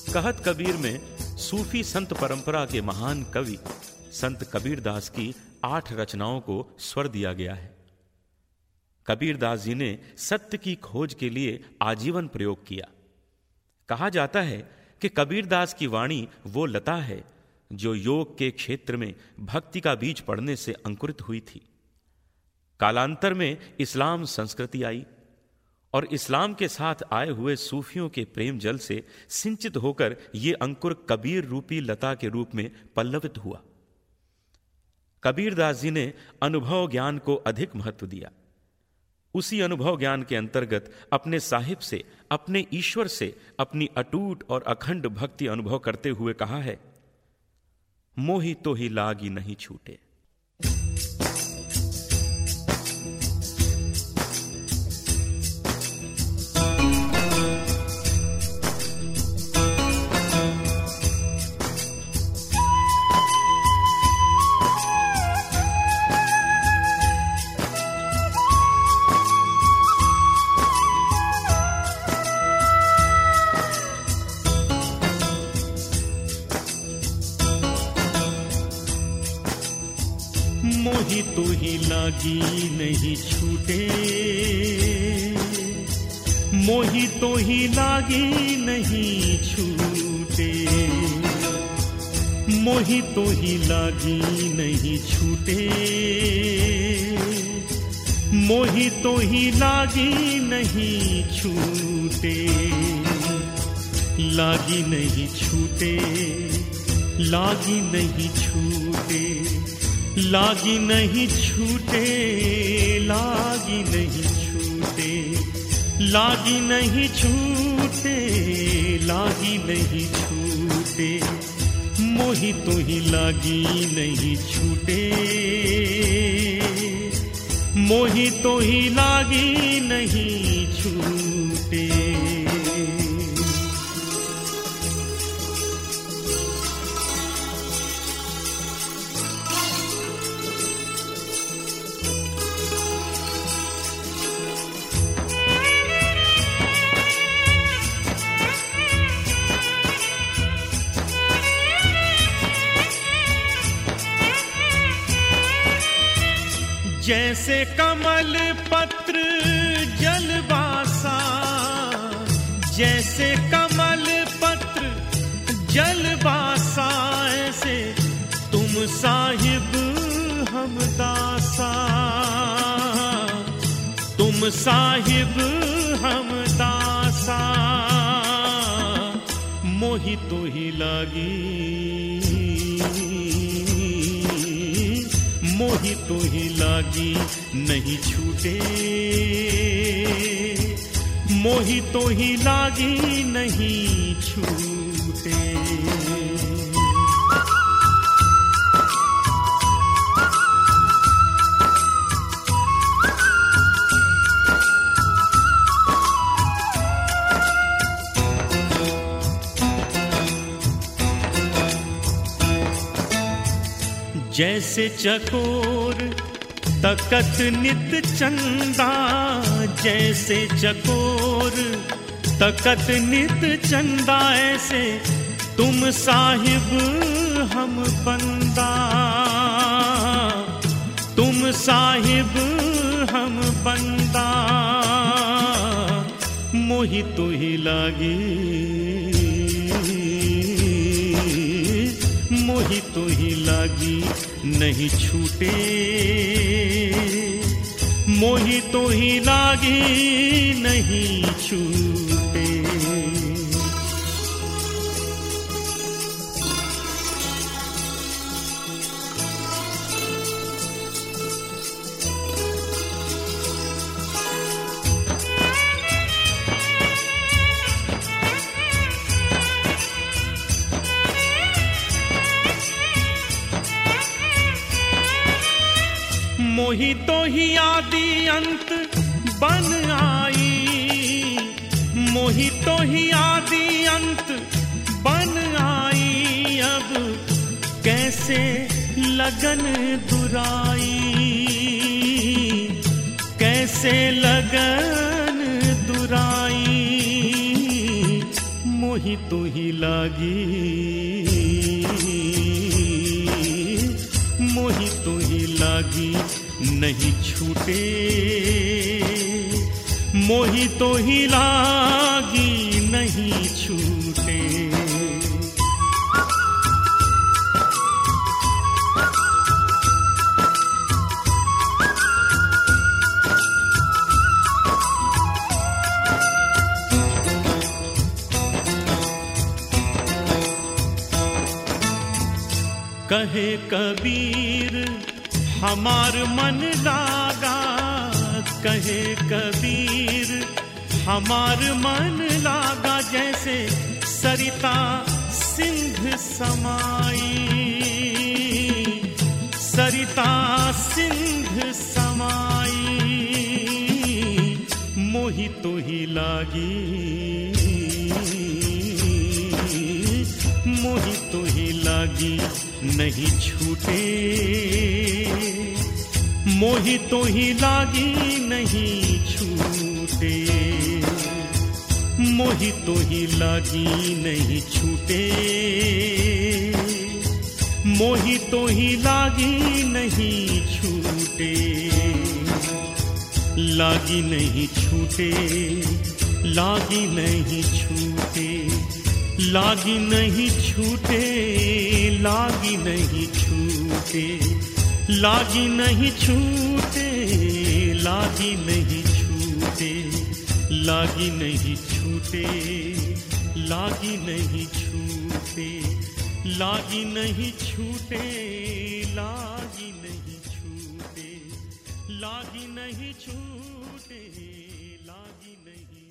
कहत कबीर में सूफी संत परंपरा के महान कवि संत कबीरदास की 8 रचनाओं को स्वर दिया गया है। कबीरदास जी ने सत्य की खोज के लिए आजीवन प्रयोग किया। कहा जाता है कि कबीरदास की वाणी वो लता है जो योग के क्षेत्र में भक्ति का बीज पड़ने से अंकुरित हुई थी। कालांतर में इस्लाम संस्कृति आई और इस्लाम के साथ आए हुए सूफियों के प्रेम जल से सिंचित होकर ये अंकुर कबीर रूपी लता के रूप में पल्लवित हुआ। कबीरदास जी ने अनुभव ज्ञान को अधिक महत्व दिया। उसी अनुभव ज्ञान के अंतर्गत अपने साहिब से, अपने ईश्वर से अपनी अटूट और अखंड भक्ति अनुभव करते हुए कहा है, मोहि तो ही लागी नहीं छूटे। मोहि तो ही लागी नहीं छूटे, मोहि तो ही लागी नहीं छूटे, मोहि तो ही लागी नहीं छूटे, मोहि तो ही लागी नहीं छूटे, लागी नहीं छूटे, लागी नहीं छूटे, लागी नहीं छूटे, लागी नहीं छूटे, लागी नहीं छूटे, लागी नहीं छूटे, मोहि तो ही लागी नहीं छूटे, मोहि तो ही लागी नहीं छूटे। जैसे कमल पत्र जलवासा, जैसे कमल पत्र जलवासा, ऐसे तुम साहिब हम दासा, तुम साहिब हम दासा, मोहि तो ही लागी, मोहि तो ही लागी नहीं छूटे, मोहि तो ही लागी नहीं छूटे। जैसे चकोर तकत नित चंदा, जैसे चकोर तकत नित चंदा, ऐसे तुम साहिब हम बंदा, तुम साहिब हम बंदा, मोहि तो ही लागी, मोहि तो ही लागी नहीं छूटे, मोहि तो ही लागी नहीं छूटे। मोहि तो ही आदि अंत बन आई, मोहि तो ही आदि अंत बन आई, अब कैसे लगन दुराई, कैसे लगन दुराई, मोही तो ही लागी, मोही तो ही लागी नहीं छूटे, मोही तो ही लागी नहीं छूटे। कहे कबीर हमार मन लागा, कहे कबीर हमार मन लागा, जैसे सरिता सिंध समाई, सरिता सिंध समाई, मोही तो ही लागी, मोही तो ही लागी नहीं छूटे, मोही तो ही लागी नहीं छूटे, मोही तो ही लागी नहीं छूटे, मोही तो ही लागी नहीं छूटे, लागी नहीं छूटे, लागी नहीं छूटे, लागी नहीं छूटे, लागी नहीं छूटे, लागी नहीं छूटे, लागी नहीं छूटे, लागी नहीं छूटे, लागी नहीं छूटे, लागी नहीं छूटे, लागी नहीं छूटे, लागी नहीं छूटे, लागी नहीं